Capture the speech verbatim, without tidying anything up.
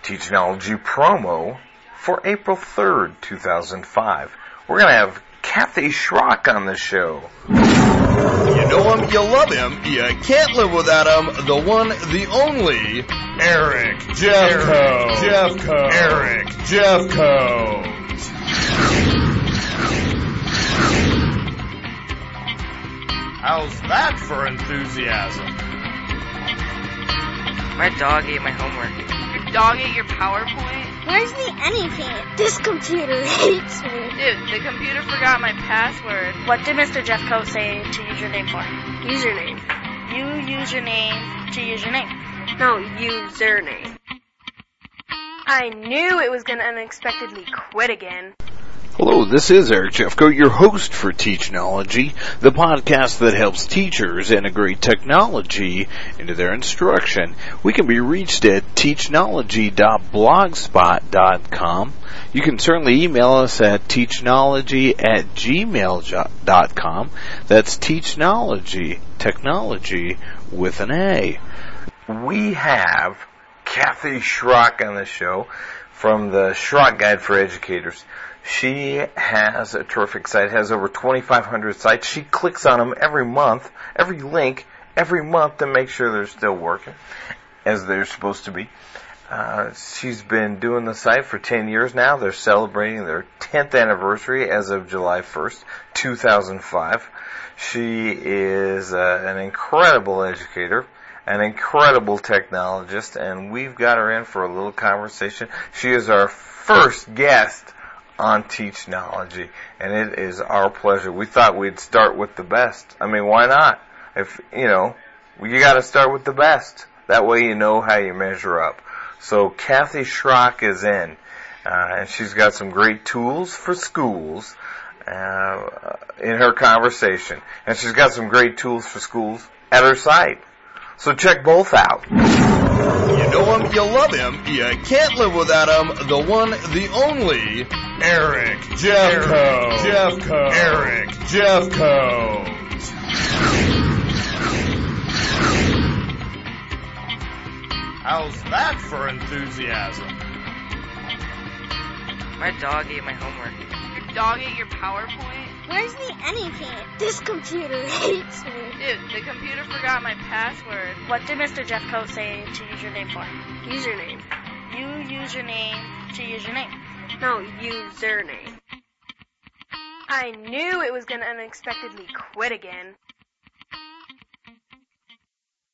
Teachnology promo for April third, two thousand five. We're going to have Kathy Schrock on the show. You know him, you love him, you can't live without him, the one, the only, Eric Jeffco. Jeffco. Eric Jeffco. How's that for enthusiasm? My dog ate my homework. Your dog ate your PowerPoint? Where's the anything? This computer hates me. Dude, the computer forgot my password. What did Mister Jeffco say to use your name for? Username. You use your name to use your name. No, username. I knew it was going to unexpectedly quit again. Hello, this is Eric Jeffco, your host for Teachnology, the podcast that helps teachers integrate technology into their instruction. We can be reached at teachnology dot blogspot dot com. You can certainly email us at teachnology at gmail dot com. That's Teachnology, technology with an A. We have Kathy Schrock on the show from the Schrock Guide for Educators. She has a terrific site, has over twenty-five hundred sites. She clicks on them every month, every link, every month to make sure they're still working as they're supposed to be. Uh, she's been doing the site for ten years now. They're celebrating their tenth anniversary as of July first, two thousand five. She is uh, an incredible educator, an incredible technologist, and we've got her in for a little conversation. She is our first guest on Teachnology, and it is our pleasure. We thought we'd start with the best. I mean, why not? If, you know, you got to start with the best. That way you know how you measure up. So Kathy Schrock is in, uh, and she's got some great tools for schools uh, in her conversation. And she's got some great tools for schools at her site. So check both out. You know him, you love him, you can't live without him, the one, the only, Eric Jeffco. Jeffco. Eric Jeffco. How's that for enthusiasm? My dog ate my homework. Your dog ate your PowerPoint? Where's the anything? This computer hates me. Dude, the computer forgot my password. What did Mister Jeffco say to use your name for? Username. You use your name to use your name. No, username. I knew it was going to unexpectedly quit again.